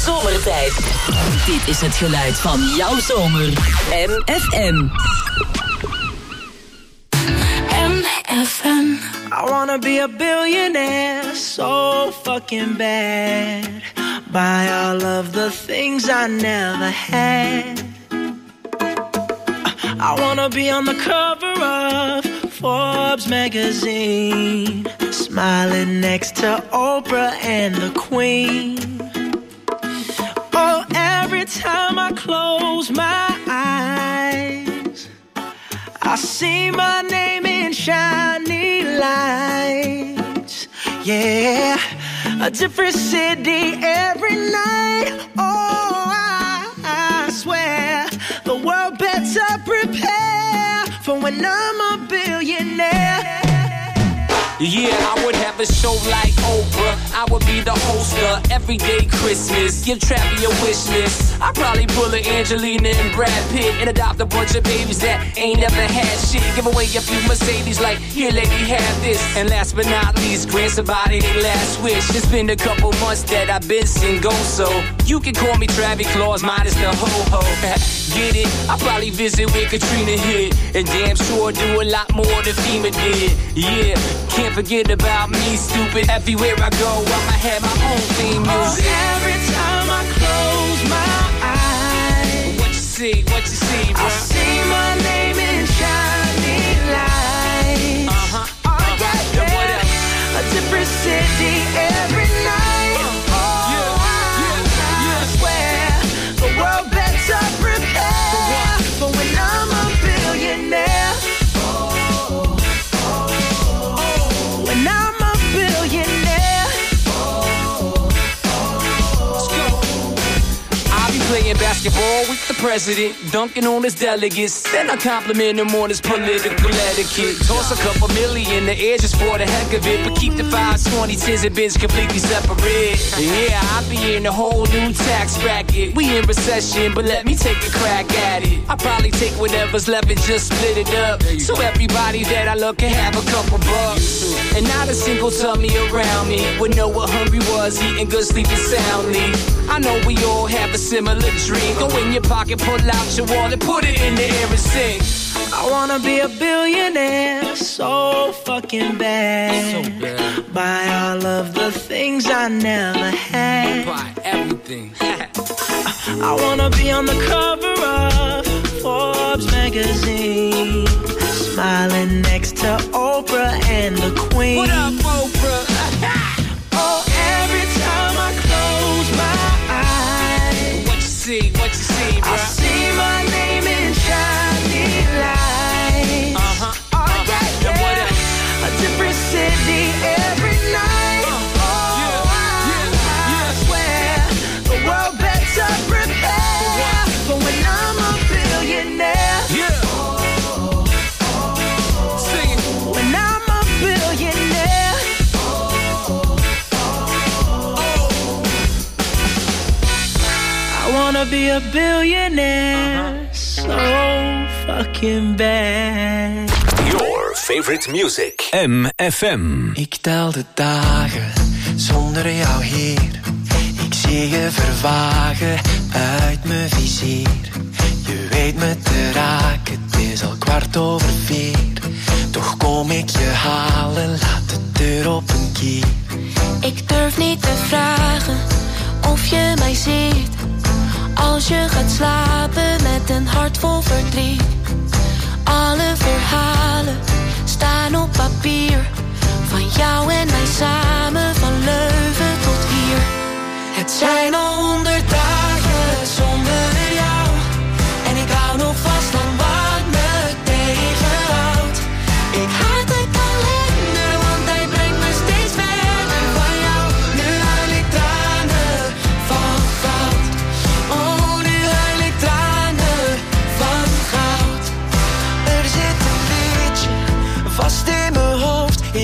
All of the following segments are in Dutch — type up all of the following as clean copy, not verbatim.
zomertijd. Dit is het geluid van jouw zomer. MFM. MFM. I wanna be a billionaire, so fucking bad. Buy all of the things I never had. I wanna be on the cover of Forbes magazine, smiling next to Oprah and the Queen. Oh, every time I close my eyes, I see my name in shiny lights. Yeah, a different city every night. Oh, I swear the world better prepare for when I'm a billionaire. Yeah, I would have a show like Oprah. I would be the host of Everyday Christmas. Give Travi a wish list. I'd probably pull a Angelina and Brad Pitt and adopt a bunch of babies that ain't never had shit. Give away a few Mercedes like, here lady, have this. And last but not least, grant somebody their last wish. It's been a couple months that I've been single, so you can call me Travi Claus minus the ho-ho. Get it? I'll probably visit where Katrina hit, and damn sure do a lot more than FEMA did. Yeah, can't forget about me, stupid. Everywhere I go, I'ma have my own theme music. Oh, every time I close my eyes, what you see, bro? I see my name in shiny lights. Oh, yeah. What else? A different city every night. Oh, I swear the world better prepare for when I'm a billionaire. When I'm a billionaire. Let's go. I'll be playing basketball with the president, dunking on his delegates. Then I compliment him on his political etiquette. Toss a couple million, the air just for the heck of it. But keep the 5s, 20s, 10s, and bins completely separate. Yeah, I'll be in a whole new tax bracket. We in recession, but let me take a crack at it. I'll probably take whatever's left and just split it up, so everybody that I love can have a couple bucks. And not a single tummy around me would know what hungry was, eating good, sleeping soundly. I know we all have a similar dream. Go in your pocket, pull out your wallet, put it in the air and sing. I wanna be a billionaire, so fucking bad. So bad. Buy all of the things I never had. Buy everything. I wanna be on the cover of Forbes magazine, smiling next to Oprah and the Queen. What up, Oprah? Oh, every time I close my eyes, What you see, bro? I see my name in shiny lights. Oh, yeah. What else? A different city every night. I swear the world better prepare for when I'm a billionaire. Yeah. Sing it. When I'm a billionaire. I wanna be a billionaire, so fucking bad. Your favorite music. MFM. Ik tel de dagen zonder jou hier. Ik zie je vervagen uit mijn vizier. Je weet me te raken, het is al 4:15. Toch kom ik je halen, laat de deur op een kier. Ik durf niet te vragen of je mij ziet, als je gaat slapen met een hart vol verdriet. Alle verhalen staan op papier, van jou en mij samen, van Leuven tot hier. Het zijn al 100 dagen zonder jou, en ik hou nog vast aan wat me tegenhoudt. Ik haat de kalender, want hij brengt me steeds verder van jou. Nu huil ik tranen van goud. Oh, nu huil ik tranen van goud. Er zit een liedje vast in mijn hoofd.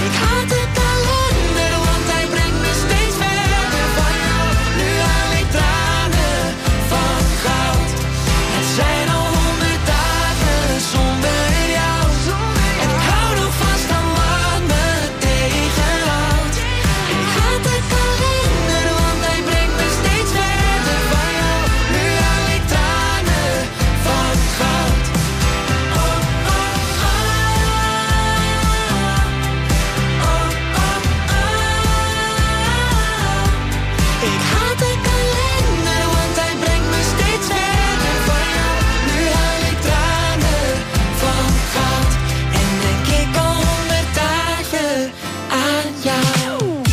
Ik haat de kalender, want hij brengt me steeds verder van jou. Nu haal ik tranen van goud. Het zijn al 100 dagen zonder jou. En ik hou nog vast aan wat me tegenhoudt. Ik haat de kalender, want hij brengt me steeds verder van jou. Nu haal ik tranen van goud. Oh, oh, oh. Ik haat de kalender, want hij brengt me steeds verder van jou. Nu haal ik tranen van goud. En denk ik al 100 dagen aan jou.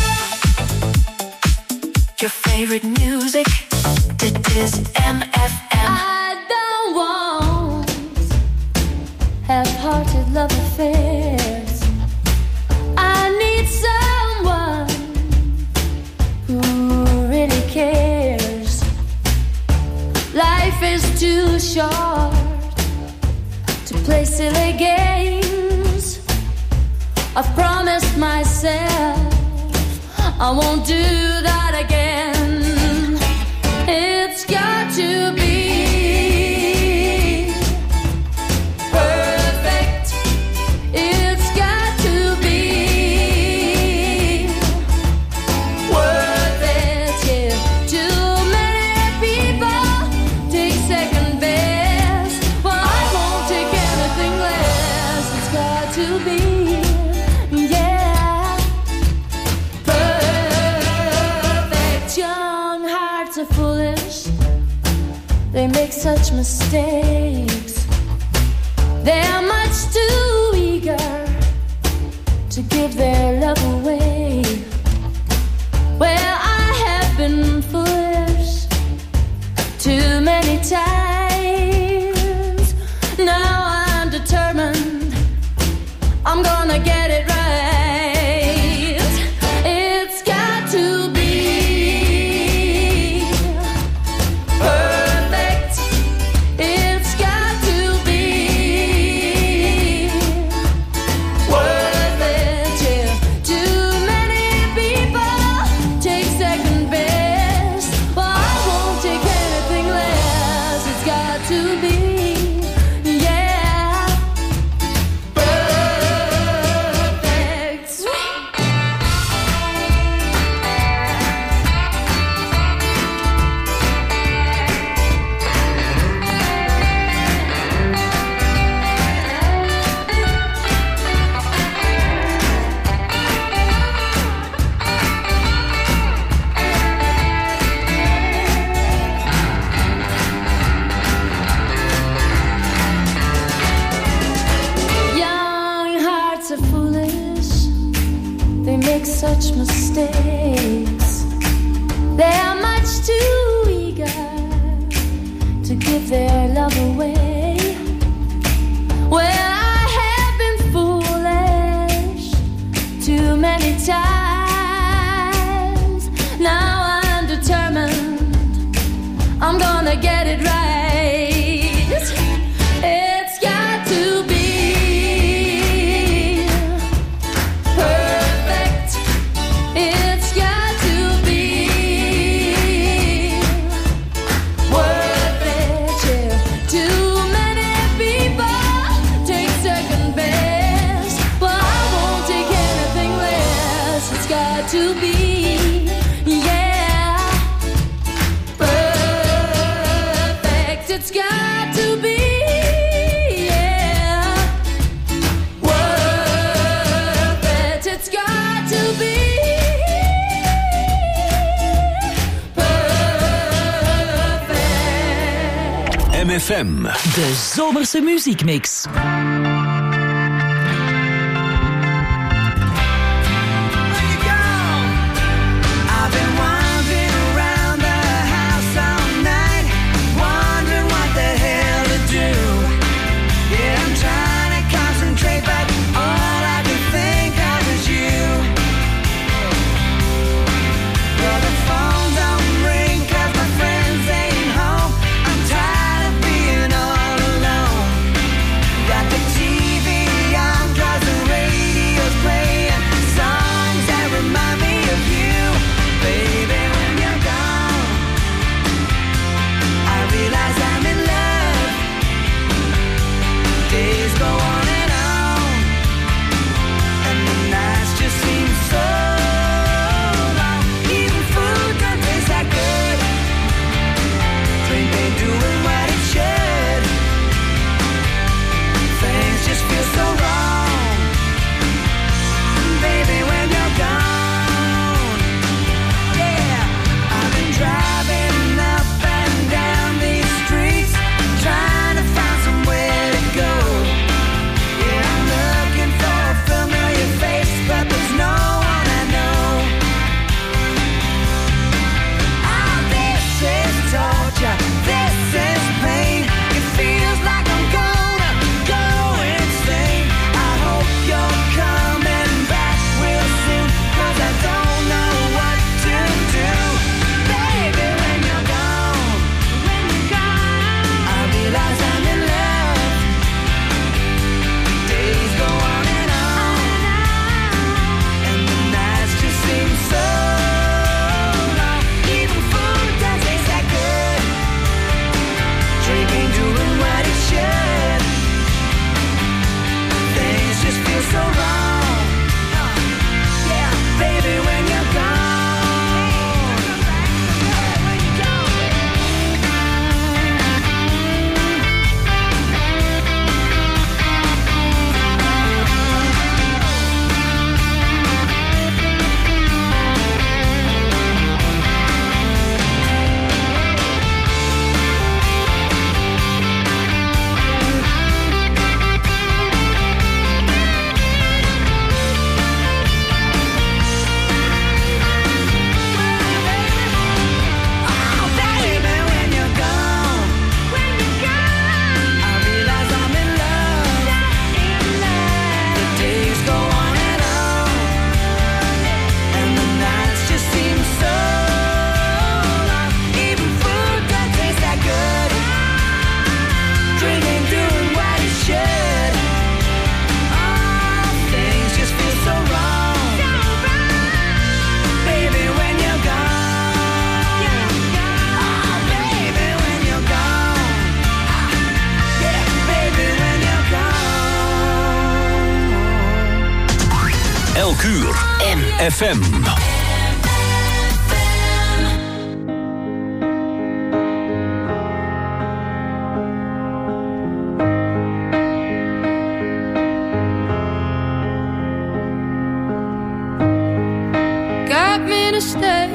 Your favorite music, dit is MFM. I don't want half-hearted love affairs. I need someone who really cares. Life is too short to play silly games. I've promised myself I won't do that again. It's got to be perfect. It's got to be worth it. Yeah. Too many people take second best. Well, I won't take anything less. It's got to be, yeah, perfect. Young hearts are foolish. They make such mistakes. They're much too eager to give their love away. Well, I have been foolish too many times. Now I'm determined I'm gonna get it right. It's got to be perfect. It's got to be worth it. Yeah. Too many people take second best. Well, I won't take anything less. It's got to be, yeah, perfect. Young hearts are foolish. They make such mistakes. They are much too eager to give their love away. Well, I have been foolish too many times. Now I'm determined I'm gonna get it right. It's got to be perfect. It's got to be worth it. Yeah. Too many people take second best. But I won't take anything less. It's got to be, yeah, perfect. It's got to be, yeah, worth it. It's got to be perfect. MFM. De zomerse muziekmix. I've been wandering around the house all night, wondering what the hell to do. Yeah, I'm trying to concentrate, but all I can think of is you. Well, the phone don't ring 'cause my friends ain't home. I'm tired of being all alone. Got the TV Mercure. FM. Got me to stay.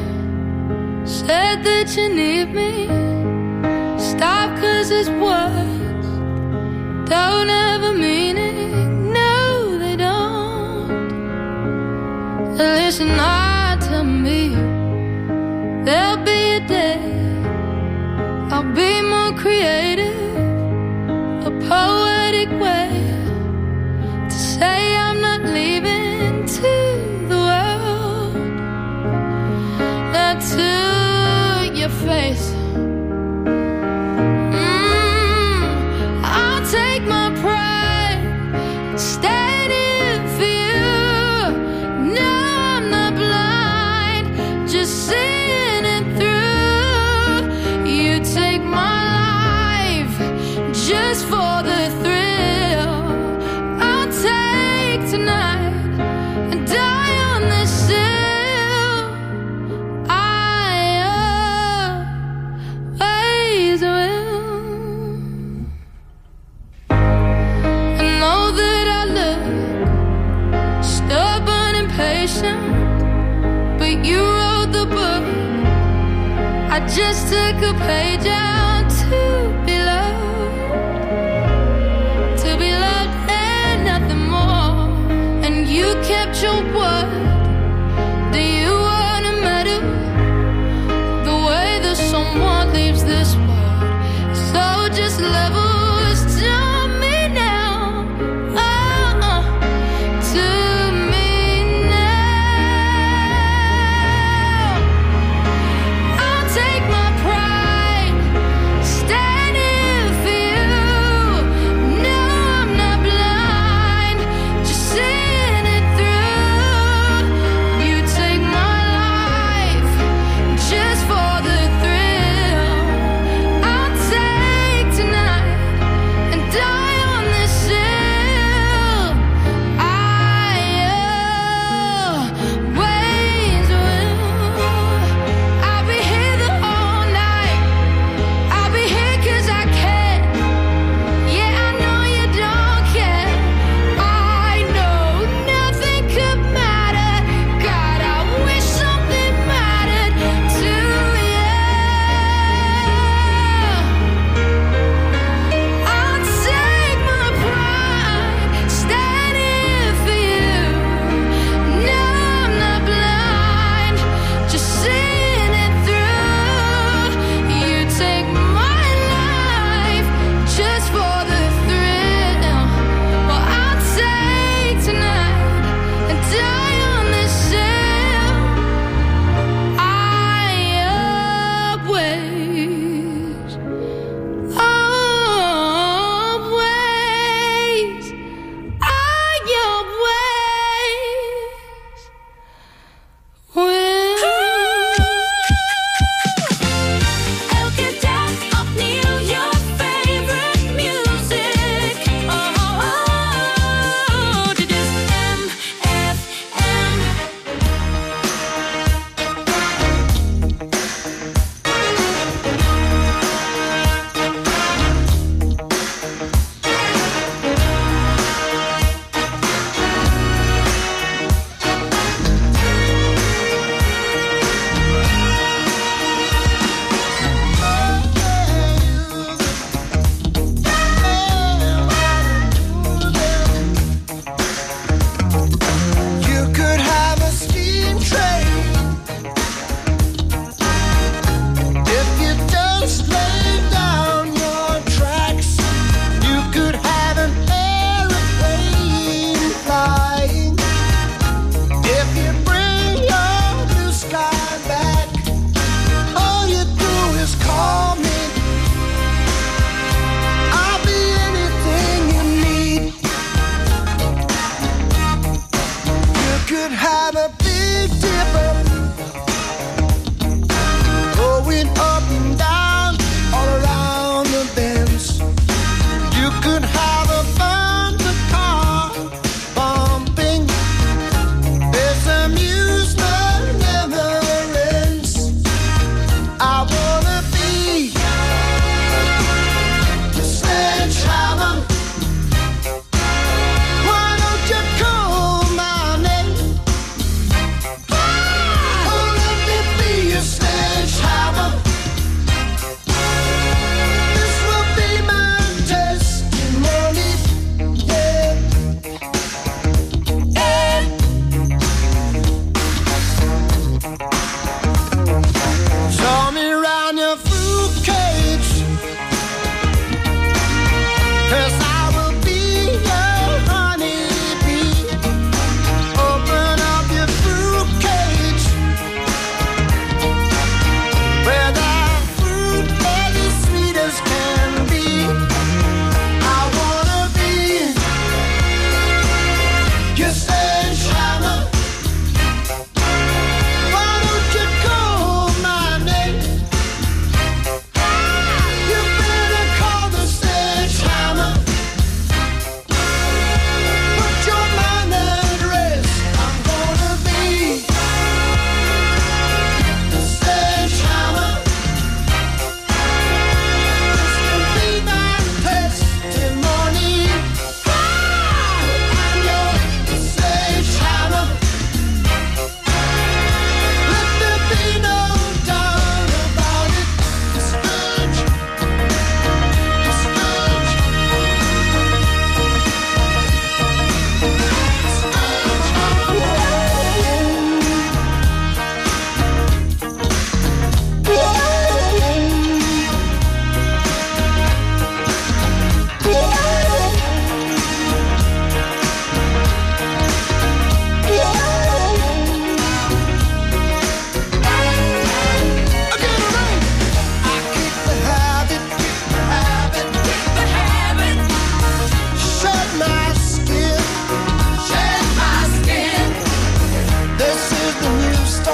Said that you need me. Stop 'cause it's words don't have a meaning. No, they don't. Listen hard to me. There'll be a day I'll be more creative, a poetic way to say I'm not leaving to the world. Not to your face. I'll take my pride, standing for you. No, I'm not blind, just seeing it through. You take my life just for the thrill. I'll take tonight and die on this hill. I always will. I know that I look stubborn and patient, but you wrote the book. I just took a page out to be loved and nothing more. And you kept your word. Do you want a medal? The way that someone leaves this world. So just levels to me now. To me now. I'll take my pride, standing for you. No, I'm not blind, just seeing it through. You take my life just for the thrill. I'll take tonight and die on this hill. I always will. I'll be here the whole night. I'll be here 'cause I can. Yeah, I know you don't care. I know nothing could matter. God, I wish something mattered to you. I'll take my pride, standing for you. No, I'm not blind, just seeing it through. You take my life just for the thrill. Well, I'll take tonight and die on this hill. I always, always, I always will. Elke dag opnieuw your favorite music. Dit is MFM. You could have a steam train if you just lay down your tracks. You could have an airplane flying if you bring your blue sky back. All you do is call me. I'll be anything you need. You could have a big dipper going up and down all around the bends. You could have a thunder car bumping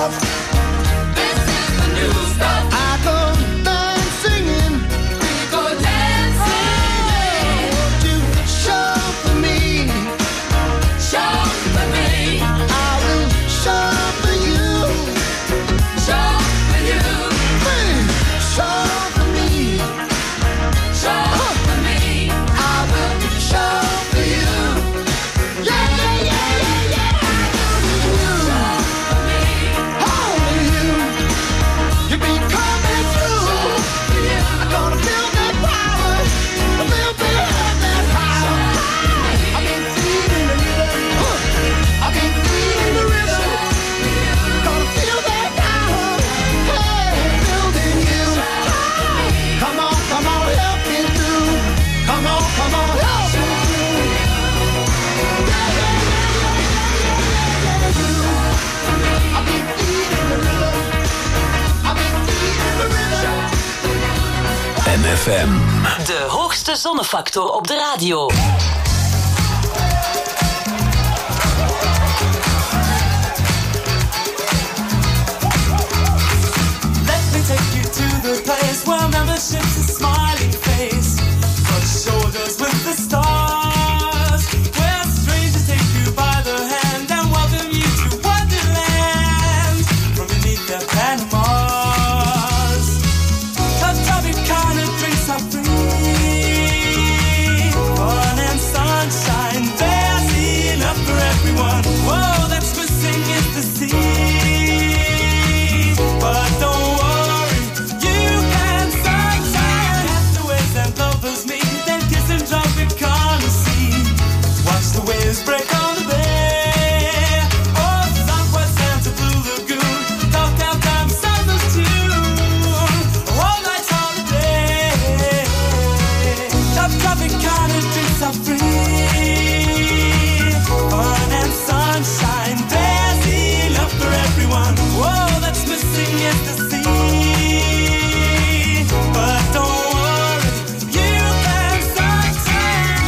stuff. This is the new stuff. I go dance singing. We go dancing. Won't you show for me? Show for me. I will show for you. Show for you. Show for me. Show for me. I will show for you. Yeah, yeah, yeah, yeah, yeah. Show for me. Only you. You be coming through. I'm gonna feel that power. A little bit of that power. I've been feeling the rhythm. I've been feeling the rhythm. Gonna feel that power. Hey, building you. Come on, help me through. Come on, help me through. I've been feeling the rhythm. I've been feeling the rhythm. MFM. De hoogste zonnefactor op de radio. Let me take you to the place where membership's a smiling face, broad shoulders with the stars, where strangers take you by the hand and welcome you to Wonderland from beneath their Panamas. Tough kind of drinks are free, fun and sunshine, there's enough for everyone. Whoa, that's missing is the sea. But don't worry, you can sunshine. Castaways and lovers meet, then kiss and drop it, can't see. Watch the waves break on the bay. Oh, Southwest Santa Blue Lagoon, talk down time, Sandals tune. All night holiday. Tough kind of drinks are free. Fun and sunshine, there's enough for everyone. Whoa, that's missing is the sea. But don't worry, you can sunshine.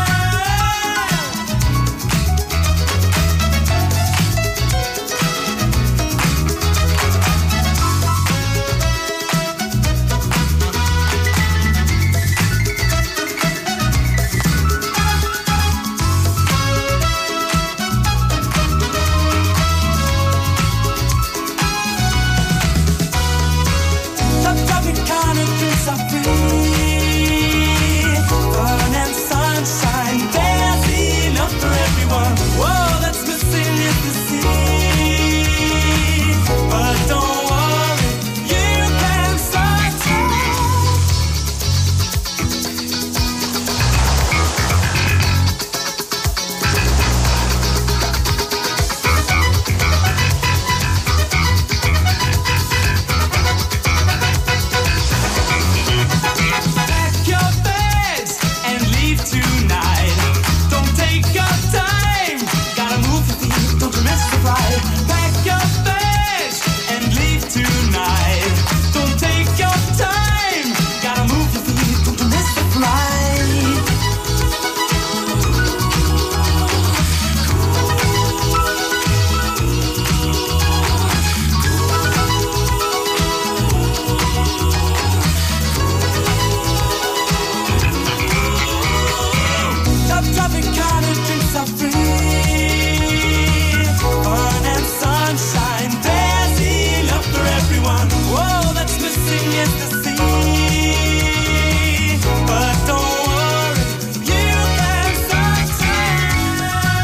Tough kind of drinks are free. Fun and sunshine, there's enough for everyone. Whoa, that's missing is the sea. But don't worry, you can sunshine. Pack your bags and leave tonight. Don't take your time, gotta move your feet, don't you miss the ride. Pack your bags and leave tonight. Don't take your time, gotta move your feet, don't you miss the flight. Tough kind of drinks are free. Fun and sunshine, there's enough for everyone. Whoa, that's missing is the sea. But don't worry, you can sunshine.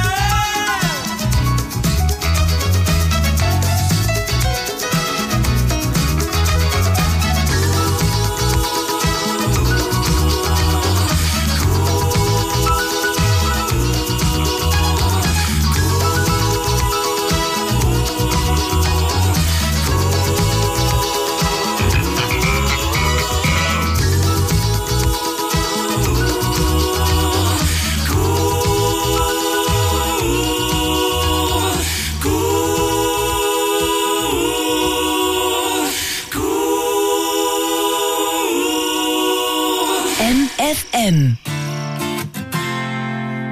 MFM.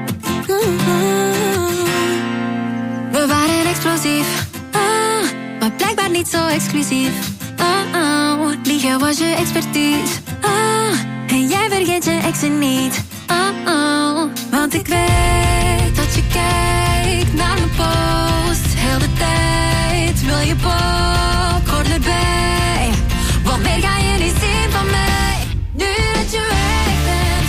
We waren explosief, maar blijkbaar niet zo exclusief. Oh, liegen was je expertise. En jij vergeet je exen niet. Want ik weet dat je kijkt naar mijn post. Heel de tijd wil je popcorn erbij. Want meer ga je niet zien van mij. Nu dat je weg bent,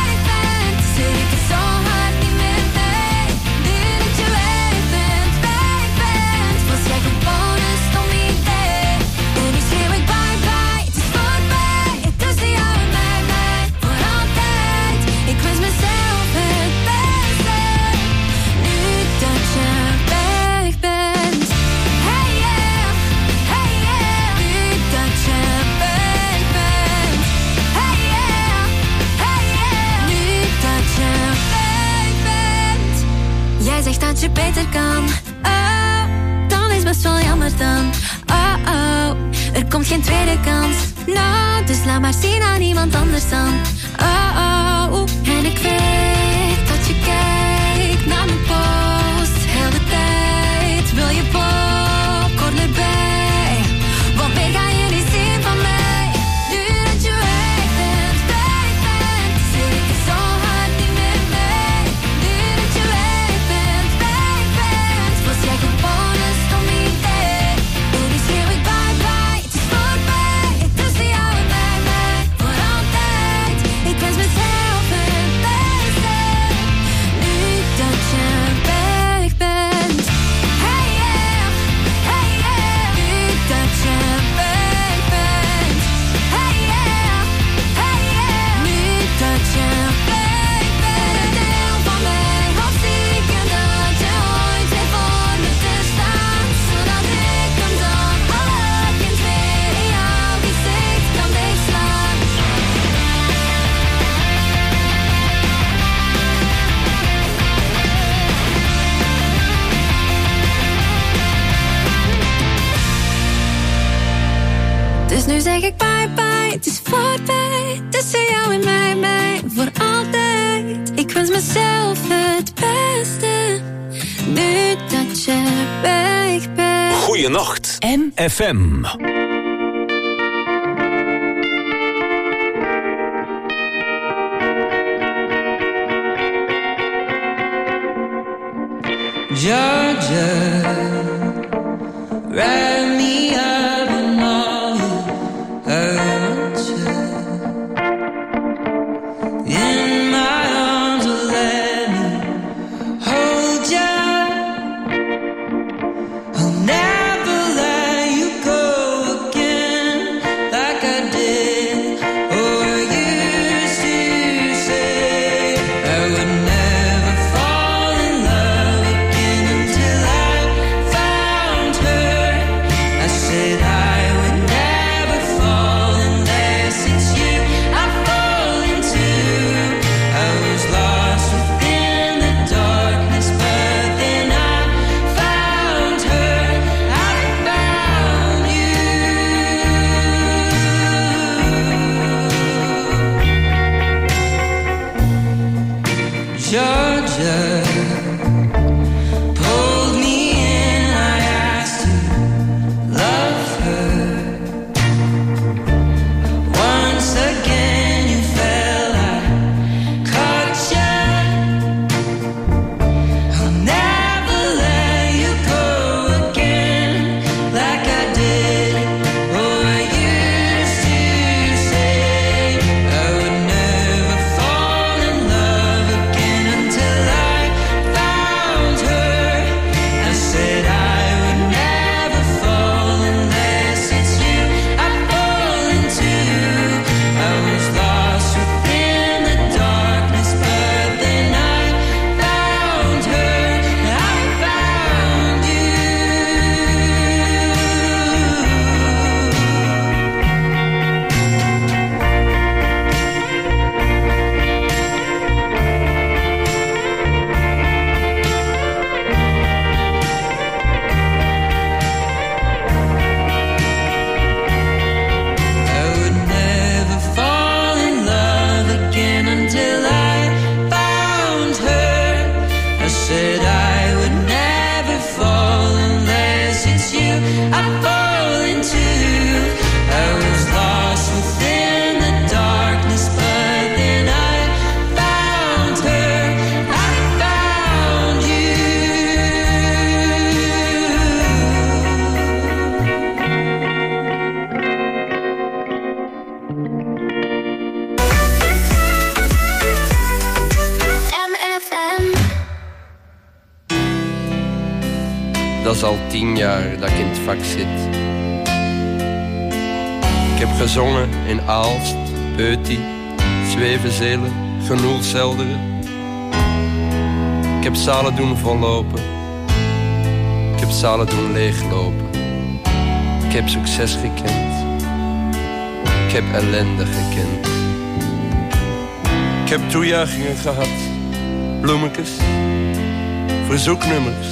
zit ik er zo hard niet meer mee. Nu dat je weg bent, was jij gewoon een stom idee. En nu schreeuw ik bye bye, het is voorbij. Tussen jou en mij, voor altijd. Ik wens mezelf het beste. Nu dat je weg bent. Hey yeah, hey yeah. Nu dat je weg bent. Hey yeah, hey yeah. Nu dat je weg bent. Jij zegt dat je beter kan. Oh, dan is best wel jammer dan. Oh, er komt geen tweede kans. Nou, dus laat maar zien aan iemand anders dan. Oh, en ik weet dat je kijkt naar mijn post. Heel de tijd wil je popcorn erbij. Want meer ga je niet zien van mij. Nu dat je weg bent, zit ik er zo hard niet meer mee. Nu dat je weg bent, was jij gewoon een stom idee. En nu schreeuw ik bye bye, het is voorbij. Tussen jou en mij, voor altijd. Ik wens mezelf het beste. Nu dat je weg bent. Hey yeah, hey yeah. Nu dat je weg bent. Hey yeah, hey yeah. Nu dat je weg bent. Een deel van mij hoopt stiekem dat je ooit weer voor me te staan. Zodat ik hem dan alle kind weer in jouw gezicht kan dichtslaan. Dus nu zeg ik bye bye, het is voorbij. Tussen jou en mij, voor altijd. Ik wens mezelf het beste. Nu dat je weg bent. Goeienacht, FM. Georgia, wrap me up in all your hurt. In my arms, let me hold you. I'll never let you go again, like I did or used to say. I would never fall in love again until I found her. al 10 jaar dat ik in het vak zit. Ik heb gezongen in Aalst, Eutie, Zwevenzelen, Genoelselderen. Ik heb zalen doen vollopen. Ik heb zalen doen leeglopen. Ik heb succes gekend. Ik heb ellende gekend. Ik heb toejuichingen gehad. Bloemetjes. Verzoeknummers.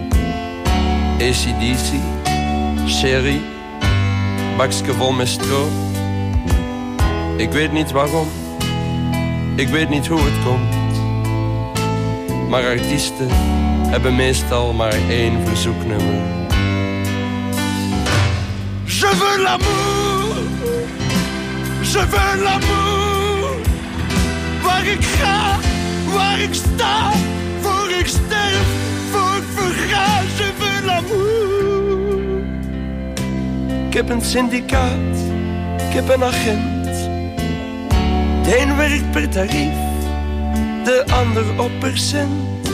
AC/DC. Sherry. Bakske vol met stro. Ik weet niet waarom. Ik weet niet hoe het komt. Maar artiesten hebben meestal maar 1 verzoeknummer. Je veux l'amour. Je veux l'amour. Waar ik ga, waar ik sta, voor ik sterf, voor ik verga. Je veux l'amour. Ik heb een syndicaat, ik heb een agent. De een werkt per tarief, de ander op percent.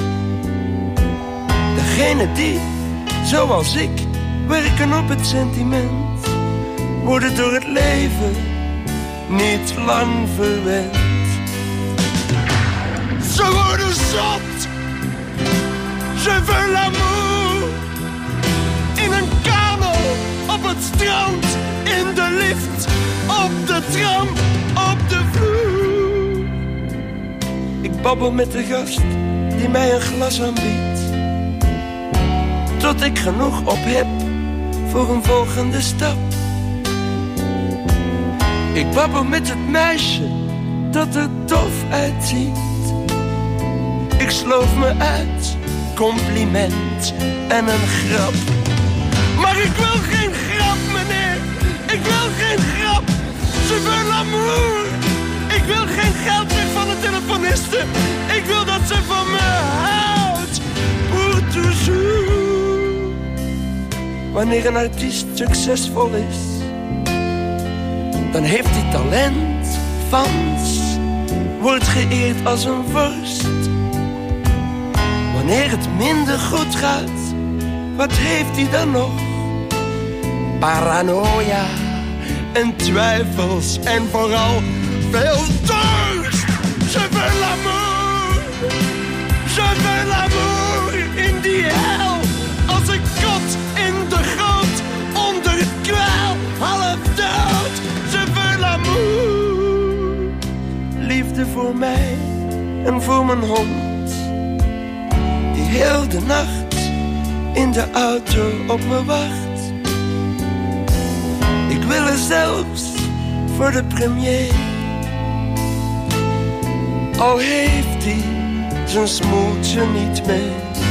Degene die, zoals ik, werken op het sentiment, worden door het leven niet lang verwend. Ze worden zot. Je veux l'amour. In een kamer, op het strand, in de lift, op de tram, op de vloer. Ik babbel met de gast die mij een glas aanbiedt, tot ik genoeg op heb voor een volgende stap. Ik babbel met het meisje dat er tof uitziet. Ik sloof me uit, compliment en een grap. Maar ik wil geen grap, meneer. Ik wil geen grap. Je veux l'amour. Ik wil geen geld meer van de telefoniste. Ik wil dat ze van me houdt. Pour toujours. Wanneer een artiest succesvol is, dan heeft hij talent, fans, wordt geëerd als een vorst. Wanneer het minder goed gaat, wat heeft hij dan nog? Paranoia en twijfels en vooral veel dorst. Je veux l'amour. Je veux l'amour in die hel. Als een kot in de goot, onder het kwaal, half dood. Je veux l'amour. Liefde voor mij en voor mijn hond, die heel de nacht in de auto op me wacht. Ik wil er zelfs voor de premier, al heeft hij zijn smoeltje niet mee.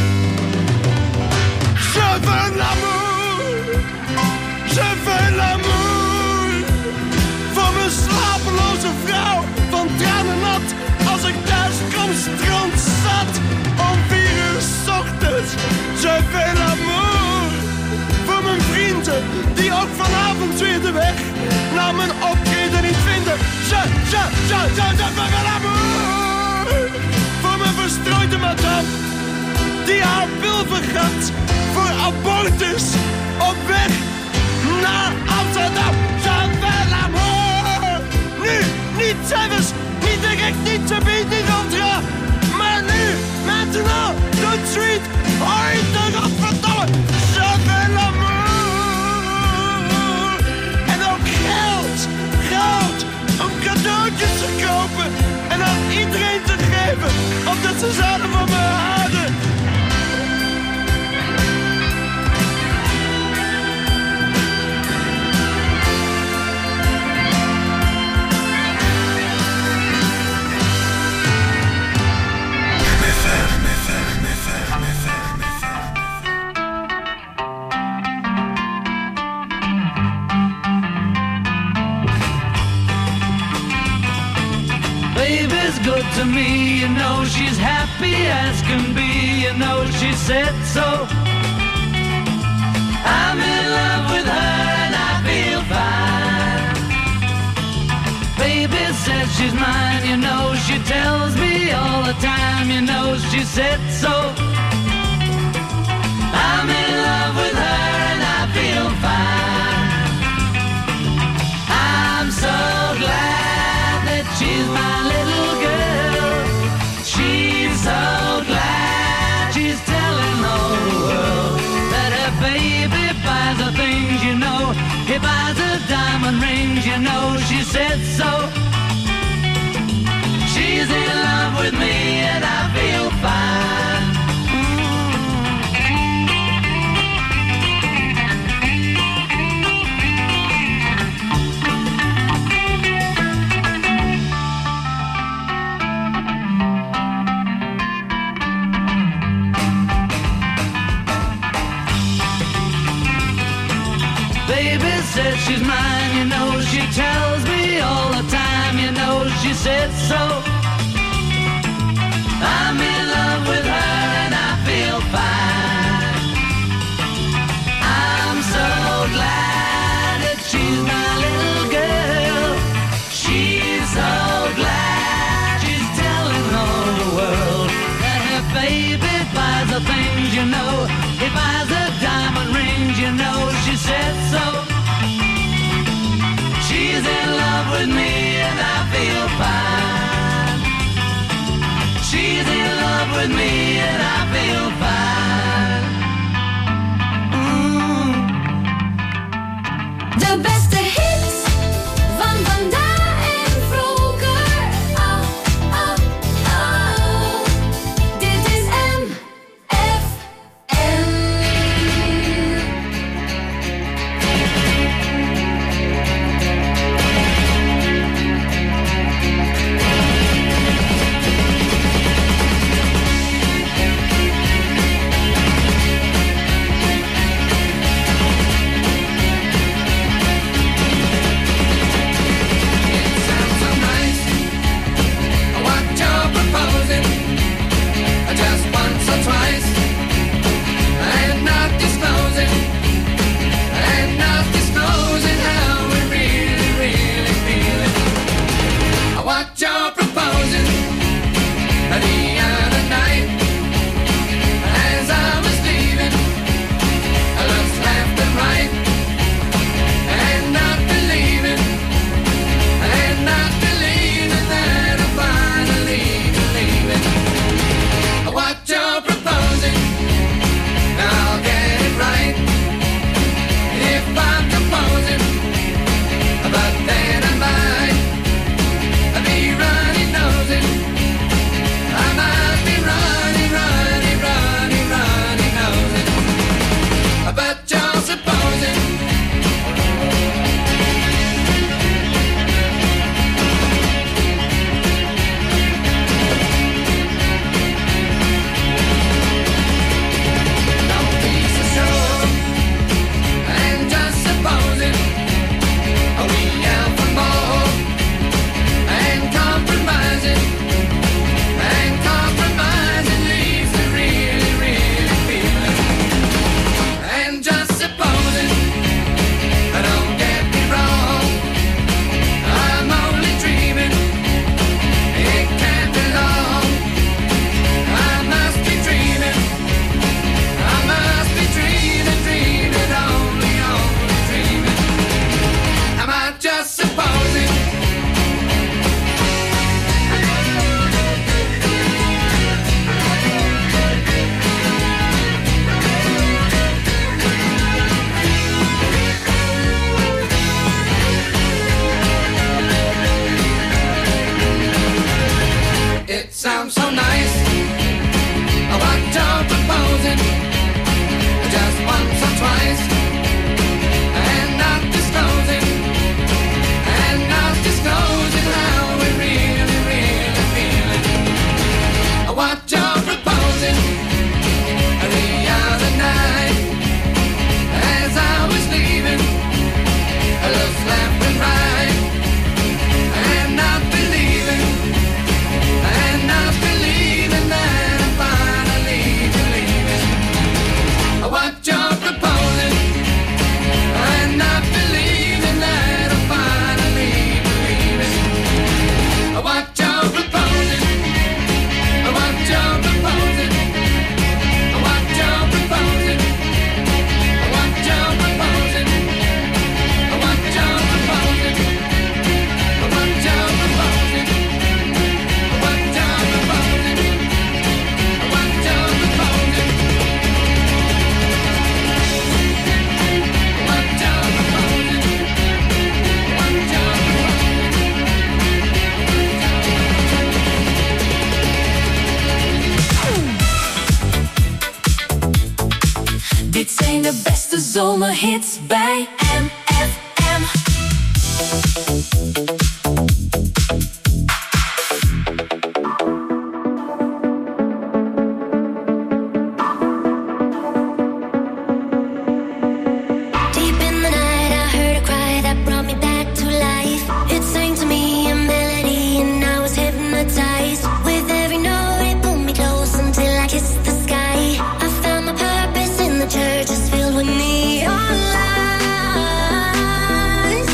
Je veux l'amour. Je veux l'amour. Voor mijn slapeloze vrouw, van tranen nat, als ik thuis kom strandzat om 4 uur 's ochtends. Je veux l'amour. Voor mijn vrienden, die ook vanavond weer de weg naar mijn optreden niet vinden. Je veux l'amour. Voor mijn verstrooide madame, die haar pil vergat voor abortus op weg naar Amsterdam. Je veux l'amour. Nu, niet zelfs, niet direct, niet te bied, niet ultra. Maar nu, maintenant, tout de suite, ooit de godverdomme. Je veux l'amour. En ook geld, om cadeautjes te kopen en aan iedereen te geven, omdat ze zouden van me houden. Baby's good to me, you know she's happy as can be, you know she said so. I'm in love with her and I feel fine. Baby says she's mine, you know she tells me all the time, you know she said so. I'm I'm in love with her and I feel fine. I'm so glad that she's my little girl. She's so glad she's telling all the world that her baby buys her things, you know. He buys her diamond rings, you know. She said so. She's in love with me and I feel fine. Baby says she's mine, you know. She tells me all the time, you know. She said so. I'm in love with her and I feel fine. I'm so glad that she's my little girl. She's so glad she's telling all the world that her baby buys her things, you know. He buys her diamond rings, you know. She said so. She's in love with me and I feel fine. She's in love with me and I feel fine. De beste hits van vandaag en vroeger. Oh, oh, oh. Dit is MFM. zomerhits bij MFM. Churches filled with neon lights.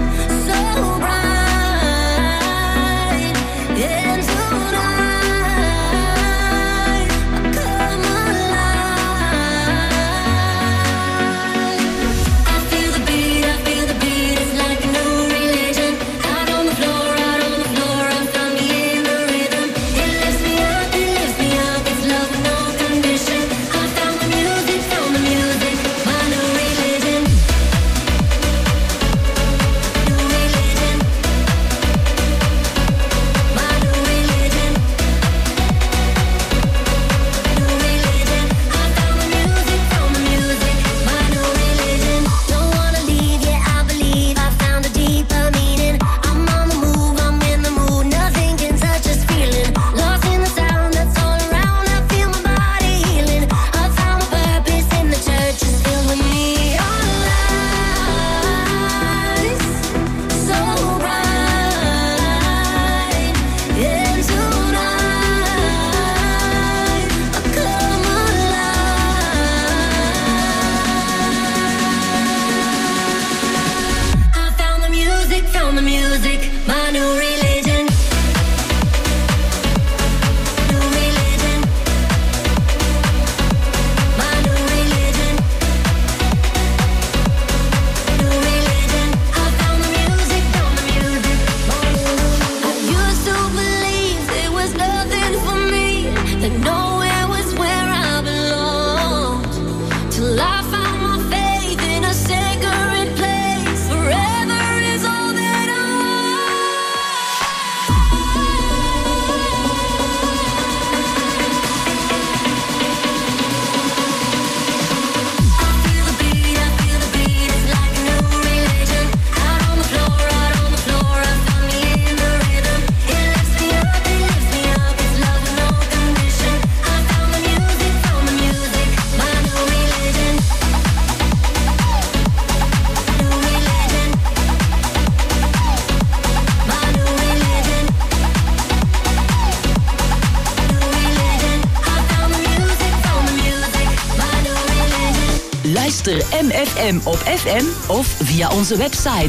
Luister MFM op FM of via onze website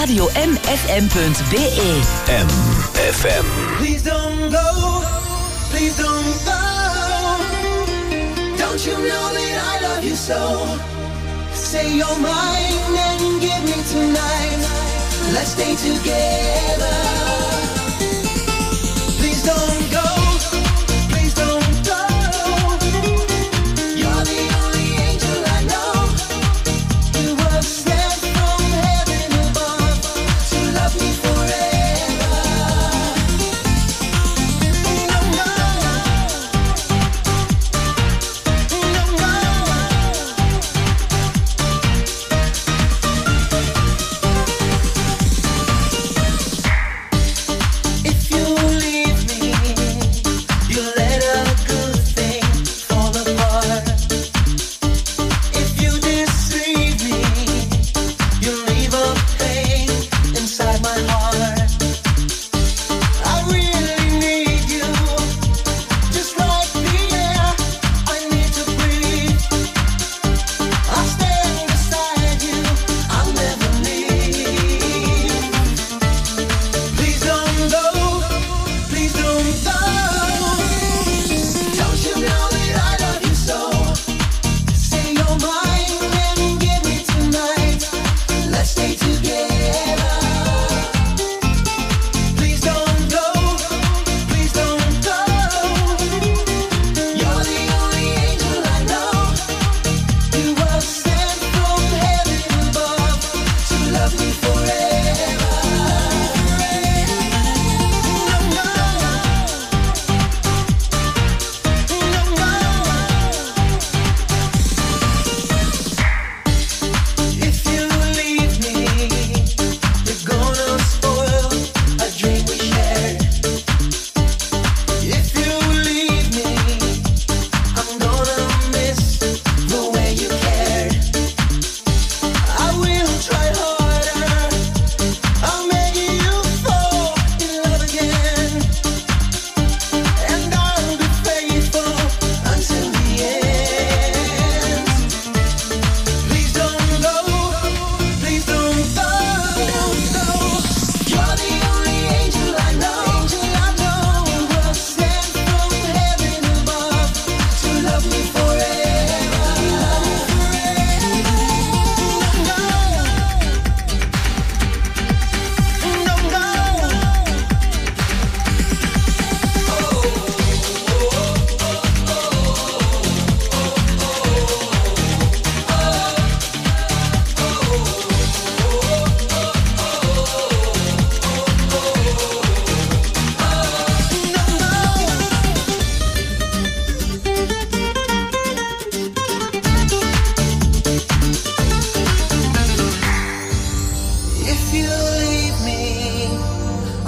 radiomfm.be. MFM. Please don't go, please don't go. Don't you know that I love you so? Say you're mine and give me tonight. Let's stay together. Please don't go. If you leave me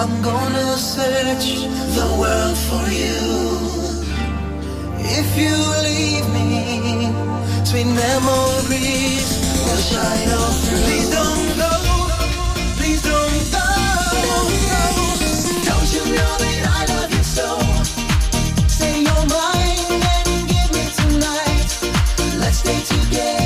I'm gonna search the world for you. If you leave me, sweet memories will shine all through. Please don't go, please don't go. Don't you know that I love you so? Say you're mine and give me tonight. Let's stay together.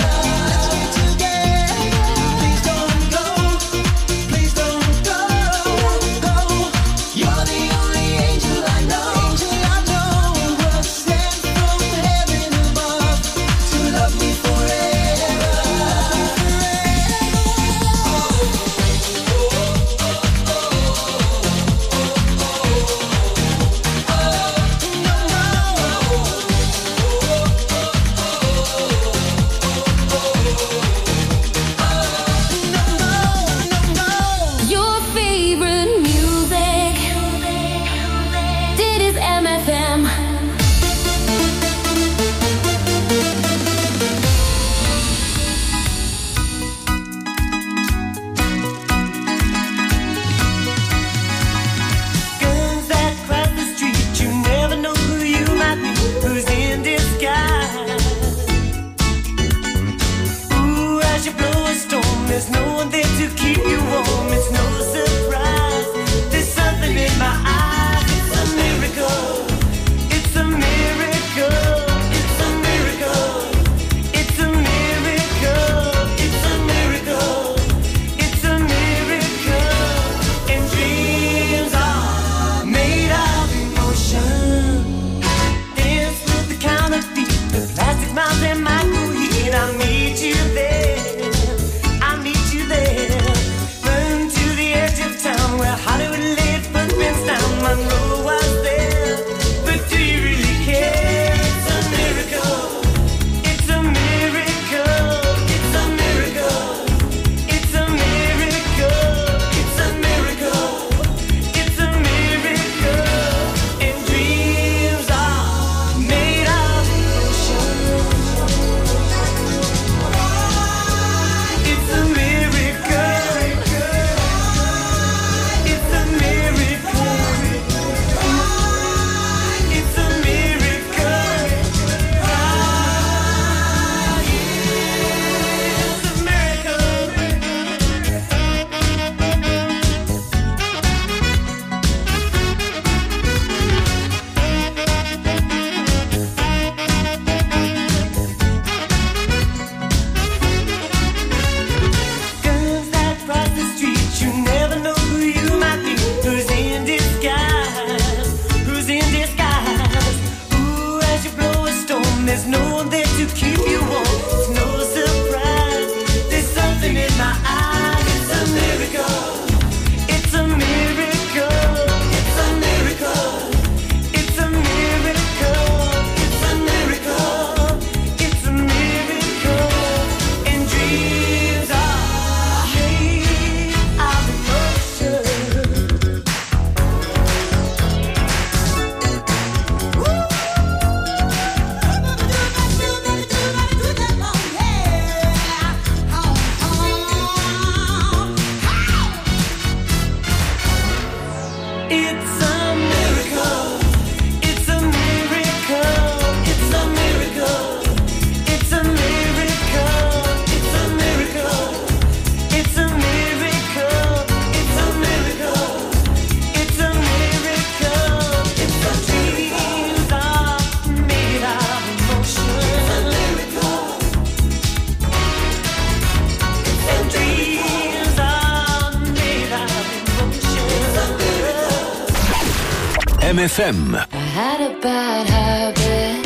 MFM. I had a bad habit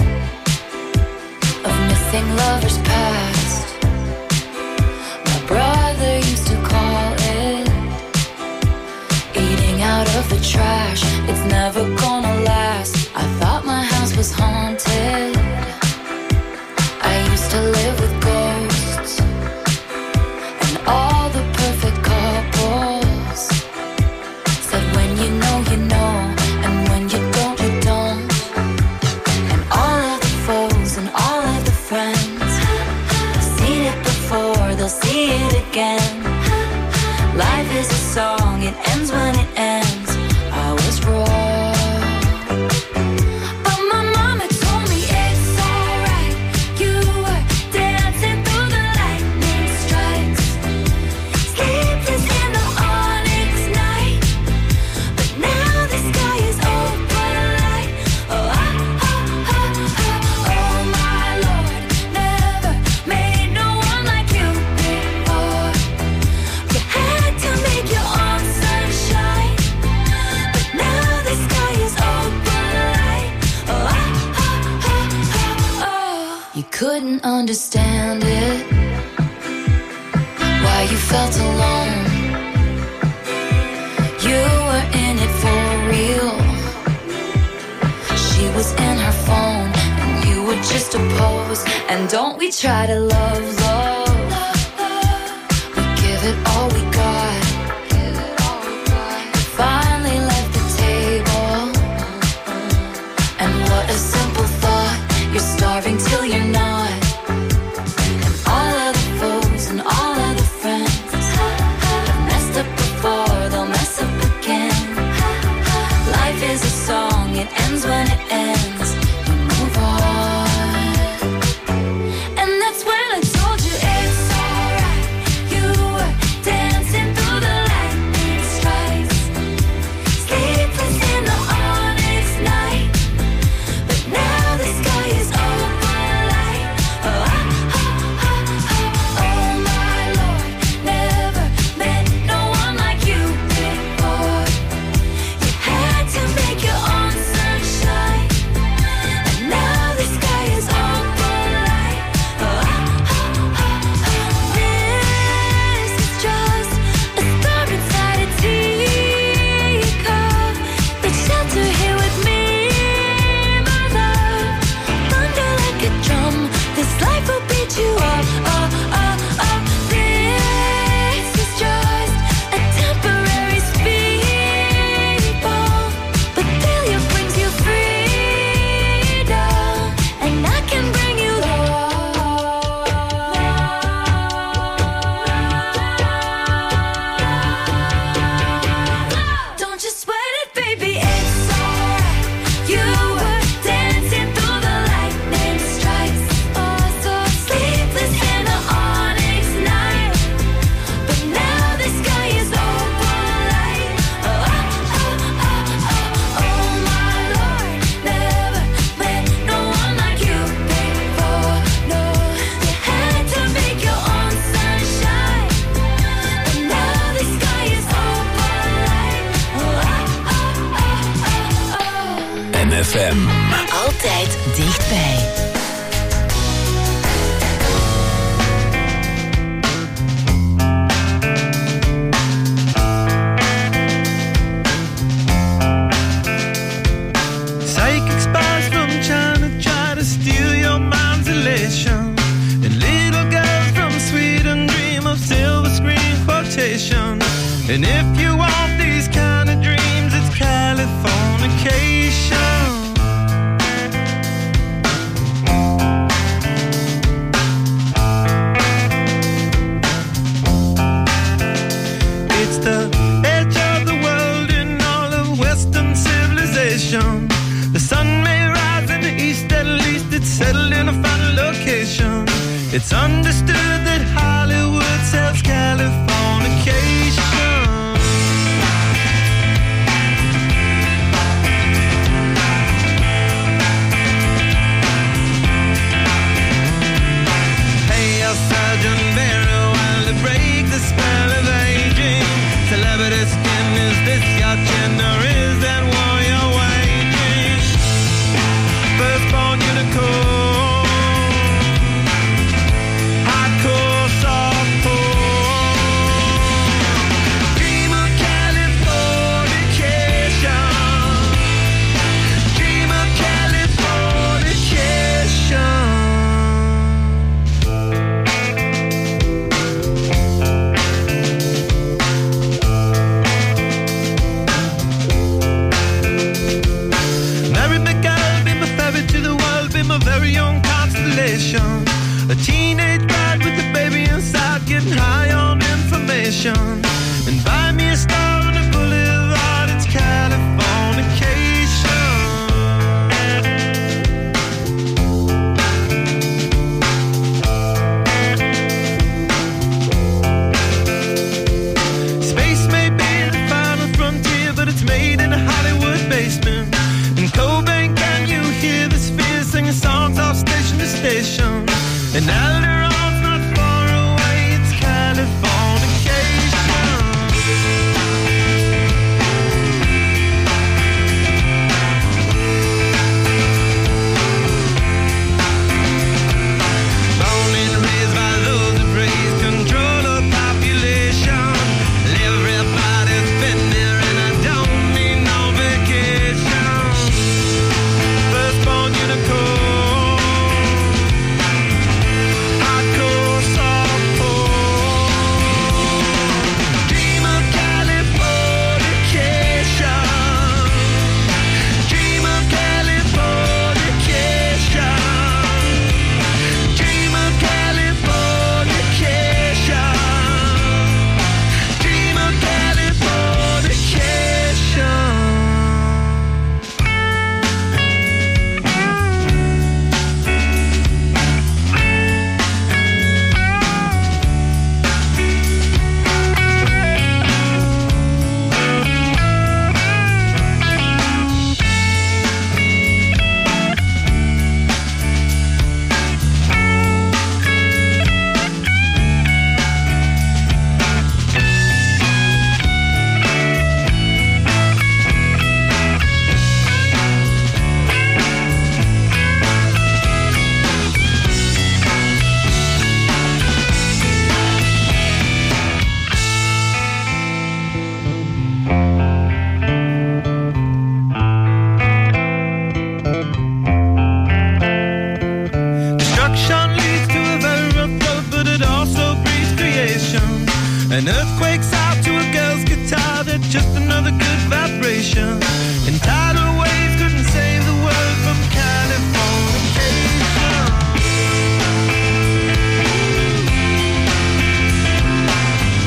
of missing lovers past. My brother used to call it eating out of the trash. It's never gonna last. I thought my house was haunted. I used to live with ghosts and all the perfect couples said when you know, you know. They'll see it again. Life is a song, it ends when it ends. I was wrong, but my mama told me it's alright. You were dancing through the lightning strikes, sleepless in the onyx night. But now the sky is open light. Oh, oh my Lord, never made no one like you before. You had to make your own sunshine, but now the sky is open light. Oh. You couldn't understand it, why you felt alone. You were in it for real. She was in her phone, and you were just a pose. And don't we try to love, we give it all we got. You finally left the table, and what a simple thought. You're starving till you're not. And all of the foes and all of the friends have messed up before, they'll mess up again. Life is a song, it ends when it ends. You move on, and that's when I told you it's alright. You were dancing through the lightning strikes, sleepless in the onyx night. But now the sky is open light. Oh my Lord, never met no one like you before. You had to make your own sunshine, and now the sky is open light. This is just a star inside a teacup. Take shelter here with me, my love. Thunder like a drum, this life will beat you up. This is just a temporary speed bump, but failure brings you freedom, and I can bring you love. Don't you sweat it, baby, it's alright. You were dancing through the lightning strikes, so sleepless in the onyx night. But now the sky is open light. Oh my Lord, never met no one like you before. No, you had to make your own sunshine, but now the sky is open light. MFM. Altijd dichtbij. Psychic spies from China try to steal your mind's elation, and little girls from Sweden dream of silver screen quotation. And if you want these kind of dreams, it's Californication. It's the edge of the world in all of Western civilization. The sun may rise in the east, at least it's settled in a final location. It's understood that Hollywood sells Californication. Hey, El Sergeant Barrow, while to break the spell of aging. Celebrity skin, is this your chin, or is that war you're waging? Firstborn unicorn, hardcore softcore. Dream of Californication. Dream of Californication. A teenage bride with a baby inside, getting high on information. And pretty star on the boulevard, it's Californication. Space may be the final frontier, but it's made in a Hollywood basement. In Cobain, can you hear the spheres singing songs off station to station? And Alderon's not far away, it's Californication. Born and raised by those that praise control of population. Everybody's been there and I don't need no vacation. Firstborn unicorn, hardcore softcore. Dream of Californication. Dream of Californication. Dream of Californication. Dream of Californication. Destruction leads to a very rough road, but it also breeds creation. An earthquake's out to a girl's guitar, that's just another good vibration.